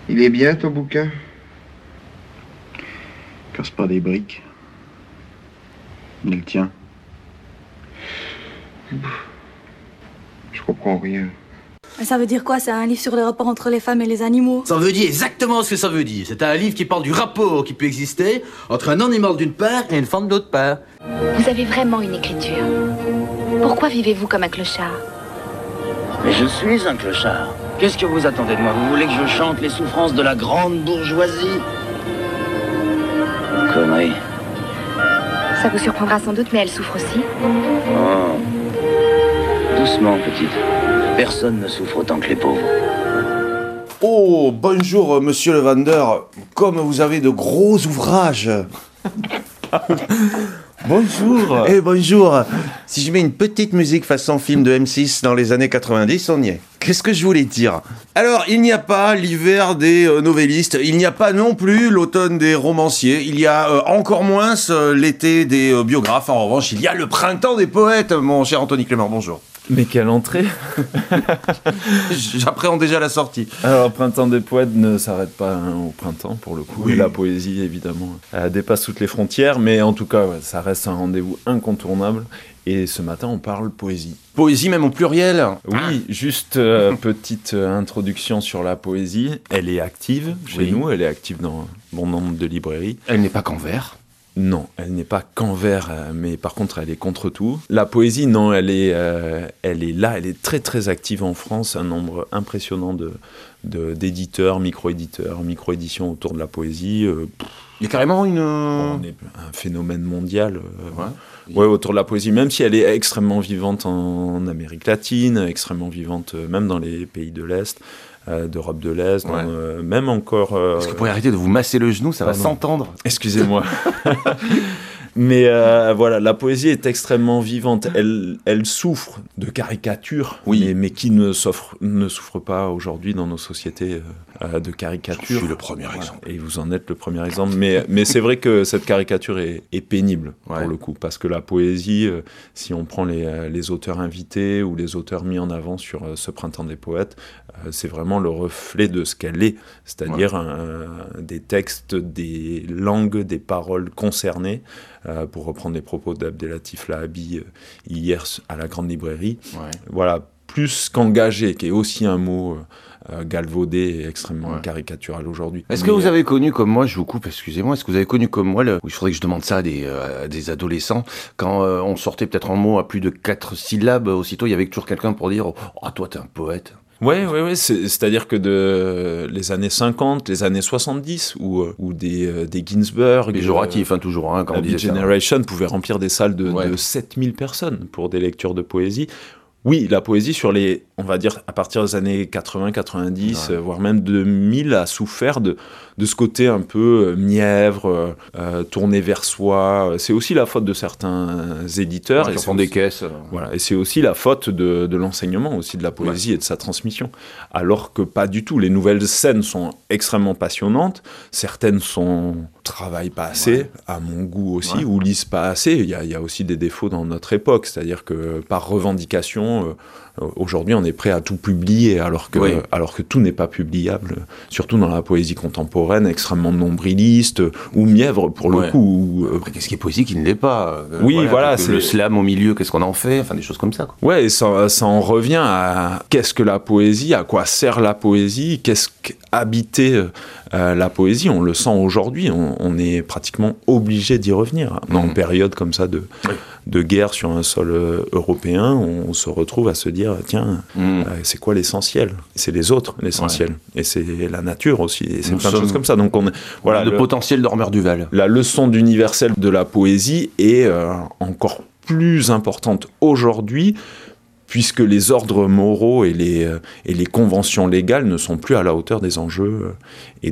Il est bien, ton bouquin? Casse pas des briques. Il tient. Je comprends rien. Mais ça veut dire quoi? C'est un livre sur le rapport entre les femmes et les animaux? Ça veut dire exactement ce que ça veut dire. C'est un livre qui parle du rapport qui peut exister entre un animal d'une part et une femme de l'autre part. Vous avez vraiment une écriture. Pourquoi vivez-vous comme un clochard? Mais je suis un clochard. Qu'est-ce que vous attendez de moi? Vous voulez que je chante les souffrances de la grande bourgeoisie? Connerie. Ça vous surprendra sans doute, mais elle souffre aussi. Oh. Doucement, petite. Personne ne souffre autant que les pauvres. Oh, bonjour, monsieur le vendeur. Comme vous avez de gros ouvrages. Bonjour. Eh, bonjour. Si je mets une petite musique façon film de M6 dans les années 90, on y est. Qu'est-ce que je voulais dire? Alors, il n'y a pas l'hiver des novellistes, il n'y a pas non plus l'automne des romanciers, il y a encore moins l'été des biographes. En revanche, il y a le printemps des poètes, mon cher Anthony Clément, bonjour. Mais quelle entrée. J'appréhende déjà la sortie. Alors, Printemps des poètes ne s'arrête pas au printemps, pour le coup. Oui. Et la poésie, évidemment, dépasse toutes les frontières. Mais en tout cas, ouais, ça reste un rendez-vous incontournable. Et ce matin, on parle poésie. Poésie même au pluriel. Oui, juste petite introduction sur la poésie. Elle est active chez nous, elle est active dans bon nombre de librairies. Elle n'est pas qu'en vers. Non, elle n'est pas qu'en vers, mais par contre, elle est contre tout. La poésie, non, elle est là, elle est très très active en France, un nombre impressionnant d'éditeurs, micro-éditions autour de la poésie. Il y a carrément une... On est un phénomène mondial autour de la poésie, même si elle est extrêmement vivante en Amérique latine, extrêmement vivante même dans les pays de l'Est. D'Europe de l'Est, même encore... Est-ce que vous pourriez arrêter de vous masser le genou, ça va s'entendre. Excusez-moi. Mais voilà, la poésie est extrêmement vivante. Elle souffre de caricatures, mais qui ne souffre pas aujourd'hui dans nos sociétés de caricatures. Je suis le premier exemple. Et vous en êtes le premier exemple. Mais c'est vrai que cette caricature est pénible, pour le coup, parce que la poésie, si on prend les auteurs invités ou les auteurs mis en avant sur ce Printemps des poètes, c'est vraiment le reflet de ce qu'elle est, c'est-à-dire des textes, des langues, des paroles concernées, pour reprendre les propos d'Abdelatif Lahabi hier à la Grande Librairie. Voilà, plus qu'engagé, qui est aussi un mot galvaudé et extrêmement caricatural aujourd'hui. Est-ce que vous avez connu comme moi, je vous coupe, excusez-moi, est-ce que vous avez connu comme moi, il faudrait que je demande ça à des adolescents, quand on sortait peut-être un mot à plus de 4 syllabes, aussitôt il y avait toujours quelqu'un pour dire « Ah, toi t'es un poète ». Oui, c'est-à-dire que les années 50, les années 70, ou des Ginsberg... Péjoratif, toujours, quand on disait ça. Generation pouvait remplir des salles de 7000 personnes pour des lectures de poésie. Oui, la poésie sur on va dire, à partir des années 80, 90, voire même 2000, a souffert de ce côté un peu mièvre, tourné vers soi. C'est aussi la faute de certains éditeurs. Qui font des caisses. Voilà, et c'est aussi la faute de l'enseignement aussi de la poésie et de sa transmission. Alors que pas du tout. Les nouvelles scènes sont extrêmement passionnantes. Certaines travaillent pas assez, à mon goût aussi, ou lisent pas assez. Il y a aussi des défauts dans notre époque. C'est-à-dire que par revendication... Aujourd'hui, on est prêt à tout publier, alors que tout n'est pas publiable, surtout dans la poésie contemporaine, extrêmement nombriliste, ou mièvre, pour le coup. Après, qu'est-ce qui est poésie qui ne l'est pas? C'est le slam au milieu, qu'est-ce qu'on en fait? Enfin, des choses comme ça, quoi. Ouais, et ça en revient à qu'est-ce que la poésie, à quoi sert la poésie, qu'est-ce qu'habiter la poésie. On le sent aujourd'hui, on est pratiquement obligé d'y revenir. Dans une période comme ça de guerre sur un sol européen, on se retrouve à se dire, tiens, c'est quoi l'essentiel? C'est les autres, l'essentiel. Et c'est la nature aussi, et c'est plein de choses comme ça. Donc le potentiel dormeur du Val. La leçon d'universel de la poésie est encore plus importante aujourd'hui, puisque les ordres moraux et les conventions légales ne sont plus à la hauteur des enjeux et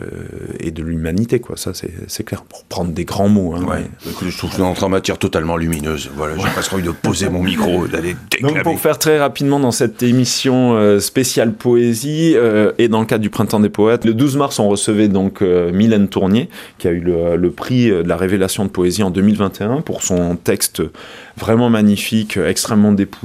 de l'humanité, quoi. Ça, c'est clair, pour prendre des grands mots. Je trouve que c'est en matière totalement lumineuse. Voilà, j'ai presque envie de poser mon micro, d'aller déclamer. Donc, pour faire très rapidement dans cette émission spéciale poésie, et dans le cadre du Printemps des poètes, le 12 mars, on recevait donc Mylène Tournier, qui a eu le prix de la révélation de poésie en 2021 pour son texte vraiment magnifique, extrêmement dépouillé,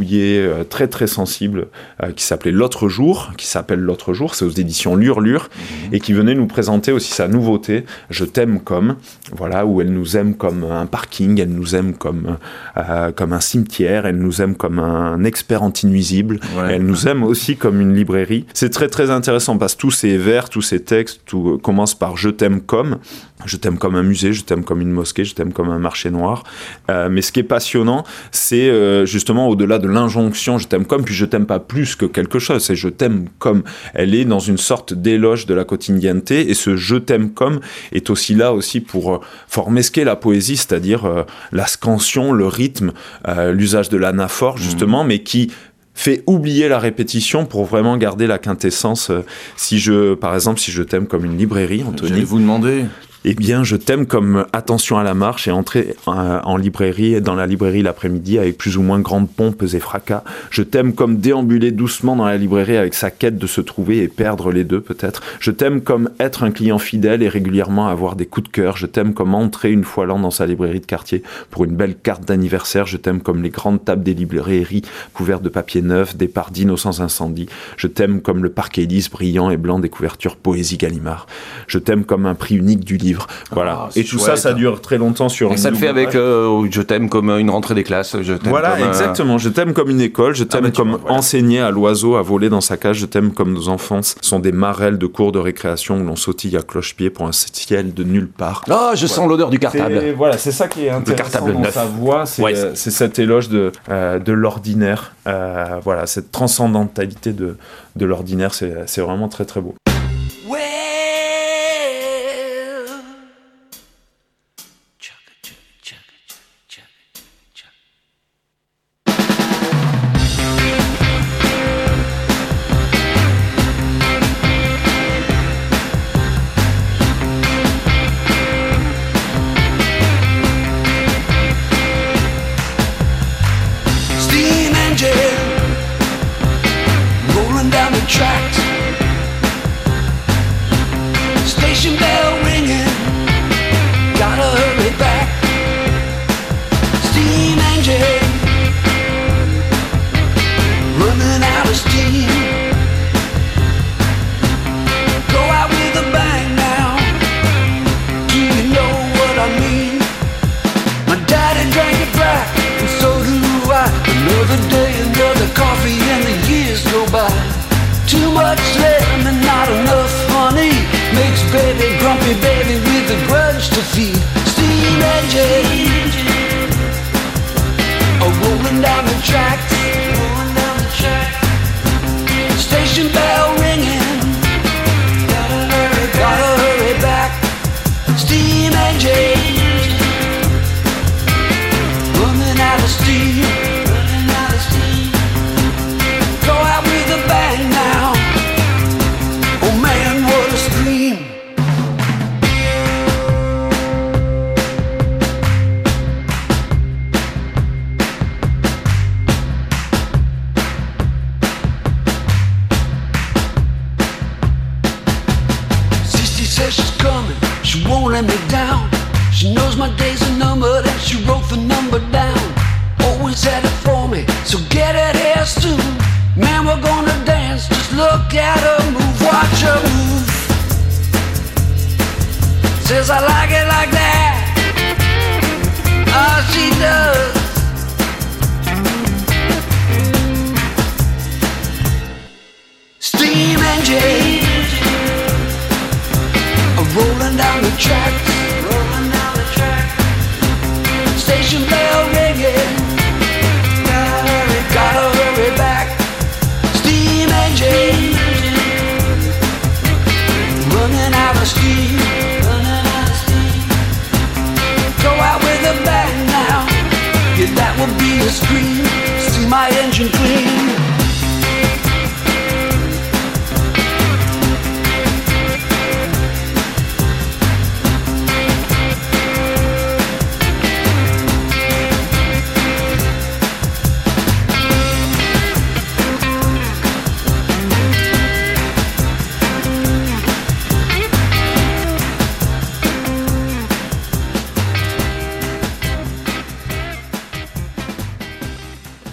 très très sensible qui s'appelait L'autre jour, qui s'appelle L'autre jour, c'est aux éditions Lure, et qui venait nous présenter aussi sa nouveauté, Je t'aime comme, voilà, où elle nous aime comme un parking, elle nous aime comme un cimetière, elle nous aime comme un expert anti-nuisible, elle nous aime aussi comme une librairie. C'est très très intéressant parce que tous ces vers, tous ces textes, tout commence par Je t'aime comme un musée, je t'aime comme une mosquée, je t'aime comme un marché noir. Mais ce qui est passionnant, c'est justement au-delà de l'injonction je t'aime comme, puis je t'aime pas plus que quelque chose, c'est je t'aime comme. Elle est dans une sorte d'éloge de la quotidienneté, et ce je t'aime comme est aussi là aussi pour former ce qu'est la poésie, c'est-à-dire la scansion, le rythme, l'usage de l'anaphore justement, mais qui fait oublier la répétition pour vraiment garder la quintessence. Par exemple, si je t'aime comme une librairie, Anthony. J'allais vous demander. Eh bien, je t'aime comme attention à la marche et entrer en librairie, dans la librairie l'après-midi avec plus ou moins grandes pompes et fracas. Je t'aime comme déambuler doucement dans la librairie avec sa quête de se trouver et perdre les deux peut-être. Je t'aime comme être un client fidèle et régulièrement avoir des coups de cœur. Je t'aime comme entrer une fois l'an dans sa librairie de quartier pour une belle carte d'anniversaire. Je t'aime comme les grandes tables des librairies couvertes de papier neuf, des parts d'innocents incendies. Je t'aime comme le parquet lisse brillant et blanc des couvertures Poésie Gallimard. Je t'aime comme un prix unique du livre. Voilà. Et tout ça dure très longtemps sur. Et ça le fait avec je t'aime comme une rentrée des classes. Je t'aime voilà, comme, exactement. Je t'aime comme une école. Je t'aime comme enseigner à l'oiseau à voler dans sa cage. Je t'aime comme nos enfants sont des marelles de cours de récréation où l'on sautille à cloche-pied pour un ciel de nulle part. Ah, je sens l'odeur du cartable. Voilà, c'est ça qui est intéressant dans sa voix. C'est cet éloge de l'ordinaire. Voilà, cette transcendantalité de l'ordinaire. C'est vraiment très très beau.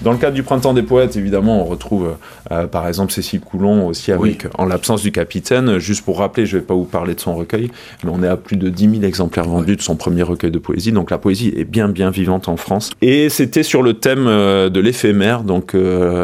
Dans le cadre du Printemps des Poètes, évidemment, on retrouve par exemple Cécile Coulon aussi avec En l'absence du capitaine. Juste pour rappeler, je ne vais pas vous parler de son recueil, mais on est à plus de 10 000 exemplaires vendus de son premier recueil de poésie. Donc la poésie est bien vivante en France. Et c'était sur le thème de l'éphémère, donc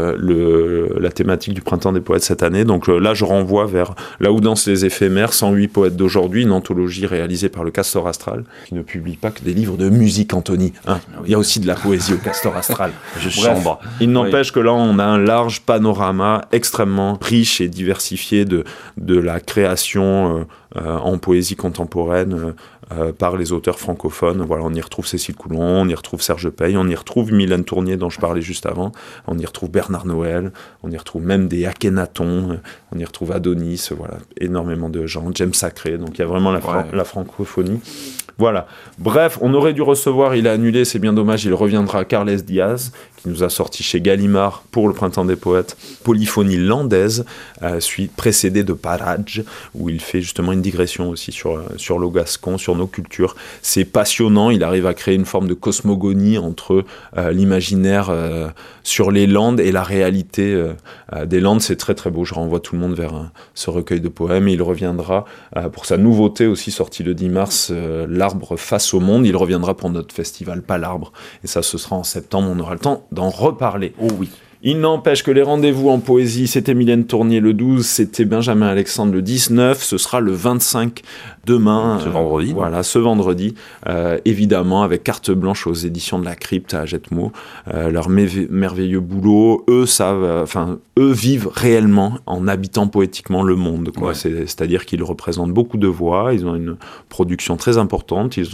la thématique du Printemps des Poètes cette année. Donc là, je renvoie vers Là où dansent les éphémères, 108 poètes d'aujourd'hui, une anthologie réalisée par le Castor Astral, qui ne publie pas que des livres de musique, Anthony. Hein. Il y a aussi de la poésie au Castor Astral. Chambre. Il n'empêche que là, on a un large panorama extrêmement riche et diversifié de la création en poésie contemporaine par les auteurs francophones. Voilà, on y retrouve Cécile Coulon, on y retrouve Serge Pey, on y retrouve Mylène Tournier dont je parlais juste avant, on y retrouve Bernard Noël, on y retrouve même des Akhenaton, on y retrouve Adonis, voilà, énormément de gens, James Sacré, donc il y a vraiment la francophonie. Voilà. Bref, on aurait dû recevoir, il a annulé, c'est bien dommage, il reviendra, Carles Diaz, qui nous a sorti chez Gallimard pour le Printemps des Poètes, Polyphonie landaise, précédée de Parage, où il fait justement une digression aussi sur le gascon, sur nos cultures. C'est passionnant, il arrive à créer une forme de cosmogonie entre l'imaginaire sur les Landes et la réalité des Landes. C'est très très beau, je renvoie tout le monde vers ce recueil de poèmes, et il reviendra pour sa nouveauté aussi sortie le 10 mars, L'Arbre face au monde. Il reviendra pour notre festival Pas l'Arbre, et ça ce sera en septembre, on aura le temps d'en reparler. Oh oui. Il n'empêche que les rendez-vous en poésie, c'était Mylène Tournier le 12, c'était Benjamin Alexandre le 19, ce sera le 25 demain. Ce vendredi. Voilà, ce vendredi. Évidemment, avec carte blanche aux éditions de la Crypte à Jetmo. Leur merveilleux boulot. Eux vivent réellement en habitant poétiquement le monde, quoi. Ouais. C'est-à-dire qu'ils représentent beaucoup de voix, ils ont une production très importante, ils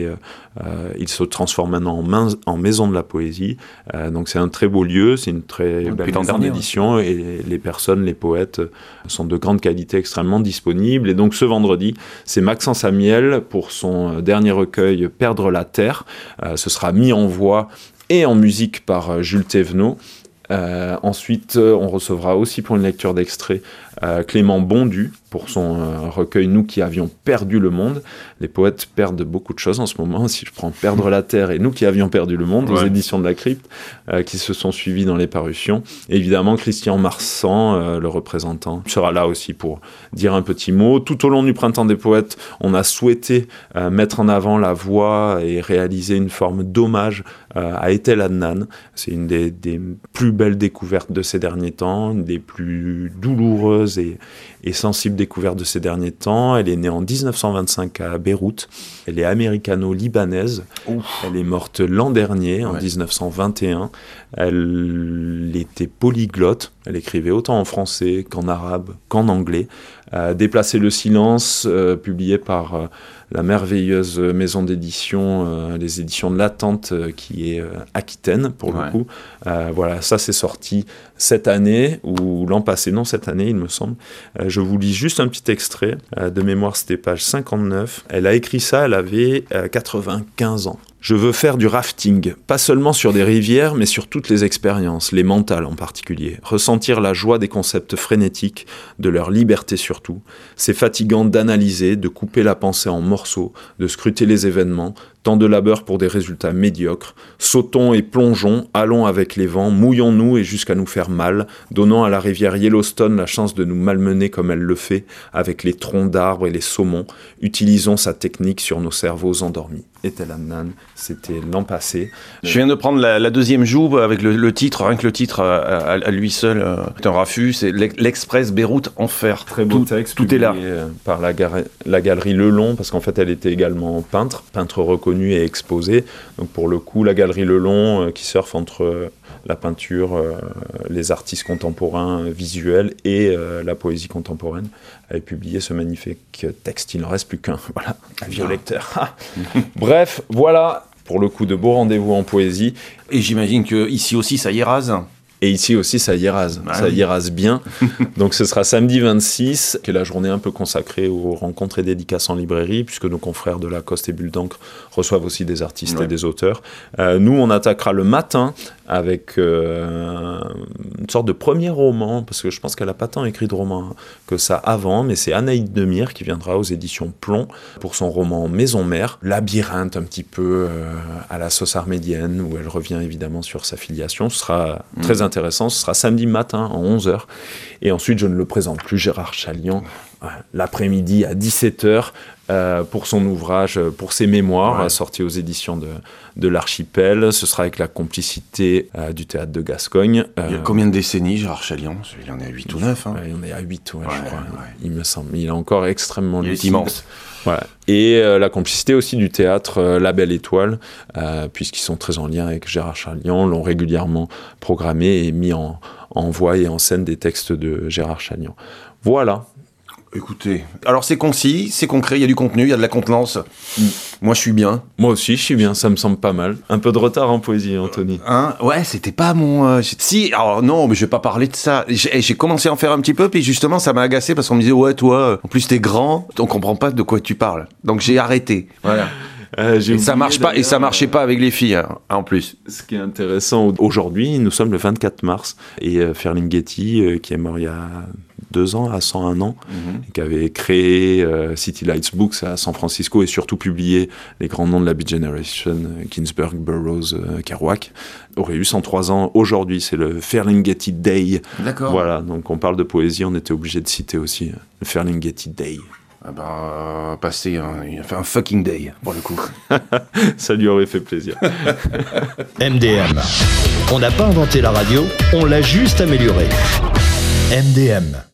se transforment maintenant en maison de la poésie. Donc c'est un très beau lieu, c'est une très belle maison d'édition, et les personnes, les poètes sont de grande qualité, extrêmement disponibles. Et donc ce vendredi, c'est Maxence Amiel pour son dernier recueil Perdre la Terre. Ce sera mis en voix et en musique par Jules Thévenot. Ensuite, on recevra aussi pour une lecture d'extrait Clément Bondu pour son recueil Nous qui avions perdu le monde. Les poètes perdent beaucoup de choses en ce moment. Si je prends Perdre la Terre et Nous qui avions perdu le monde, aux éditions de la Crypte, qui se sont suivis dans les parutions. Et évidemment, Christian Marsan, le représentant, sera là aussi pour dire un petit mot. Tout au long du Printemps des Poètes, on a souhaité mettre en avant la voix et réaliser une forme d'hommage à Ethel Adnan. C'est une des plus belles découvertes de ces derniers temps, une des plus douloureuses et sensibles découvertes de ces derniers temps. Elle est née en 1925 à Beyrouth. Elle est américano-libanaise. Ouf. Elle est morte l'an dernier, en 1921. Elle était polyglotte. Elle écrivait autant en français qu'en arabe, qu'en anglais. Déplacer le silence, publié par la merveilleuse maison d'édition, les éditions de l'Attente, qui est aquitaine pour le coup. Voilà, ça c'est sorti cette année, ou l'an passé, non cette année il me semble. Je vous lis juste un petit extrait, de mémoire c'était page 59. Elle a écrit ça, elle avait 95 ans. Je veux faire du rafting, pas seulement sur des rivières, mais sur toutes les expériences, les mentales en particulier. Ressentir la joie des concepts frénétiques, de leur liberté surtout. C'est fatigant d'analyser, de couper la pensée en morceaux, de scruter les événements, tant de labeur pour des résultats médiocres. Sautons et plongeons, allons avec les vents, mouillons-nous et jusqu'à nous faire mal, donnant à la rivière Yellowstone la chance de nous malmener comme elle le fait, avec les troncs d'arbres et les saumons. Utilisons sa technique sur nos cerveaux endormis. Ethel Adnan, c'était l'an passé. Je viens de prendre la deuxième joue avec le titre, rien que le titre à lui seul est un raffut, c'est l'Express Beyrouth Enfer. Très beau texte, tout est là. Par la galerie Lelon, parce qu'en fait elle était également peintre reconnue et exposée. Donc pour le coup, la galerie Lelon qui surfe entre la peinture, les artistes contemporains visuels et la poésie contemporaine, avait publié ce magnifique texte. Il n'en reste plus qu'un. Voilà, avis au lecteur. Bref, voilà pour le coup de beaux rendez-vous en poésie. Et j'imagine qu'ici aussi ça y rase. Et ici aussi, ça y rase. Y rase bien. Donc, ce sera samedi 26, qui est la journée un peu consacrée aux rencontres et dédicaces en librairie, puisque nos confrères de Lacoste et Bulle d'encre reçoivent aussi des artistes et des auteurs. Nous, on attaquera le matin avec une sorte de premier roman, parce que je pense qu'elle n'a pas tant écrit de romans que ça avant, mais c'est Anaïde Demire qui viendra aux éditions Plomb pour son roman Maison Mère, labyrinthe un petit peu à la sauce armédienne, où elle revient évidemment sur sa filiation. Ce sera très intéressant, ce sera samedi matin à 11h, et ensuite je ne le présente plus, Gérard Chaliand, l'après-midi à 17h, pour son ouvrage, pour ses mémoires, sorti aux éditions de l'Archipel. Ce sera avec la complicité du Théâtre de Gascogne. Il y a combien de décennies, Gérard Chaliand? Il en est à 8 ou 9. Hein. Il en est à 8, je crois. Il me semble. Il est encore extrêmement lucide. Il est immense. Voilà. Et la complicité aussi du théâtre La Belle Étoile, puisqu'ils sont très en lien avec Gérard Chaliand, l'ont régulièrement programmé et mis en voix et en scène des textes de Gérard Chaliand. Voilà. Écoutez, alors c'est concis, c'est concret, il y a du contenu, il y a de la contenance. Moi je suis bien. Moi aussi je suis bien, ça me semble pas mal. Un peu de retard en poésie, Anthony. Ouais, c'était pas mon... Si, alors non, mais je vais pas parler de ça. J'ai commencé à en faire un petit peu, puis justement ça m'a agacé parce qu'on me disait, ouais toi, en plus t'es grand, on comprend pas de quoi tu parles. Donc j'ai arrêté, voilà. Et ça marche pas, et ça marchait pas avec les filles, en plus. Ce qui est intéressant, aujourd'hui, nous sommes le 24 mars, et Ferlinghetti, qui est mort il y a 2 ans, à 101 ans, et qui avait créé City Lights Books à San Francisco, et surtout publié les grands noms de la Beat Generation, Ginsberg, Burroughs, Kerouac, aurait eu 103 ans. Aujourd'hui, c'est le Ferlinghetti Day. D'accord. Voilà, donc on parle de poésie, on était obligé de citer aussi le Ferlinghetti Day. Ah bah, passer il a fait un fucking day, pour le coup. Ça lui aurait fait plaisir. MDM. On n'a pas inventé la radio, on l'a juste améliorée. MDM.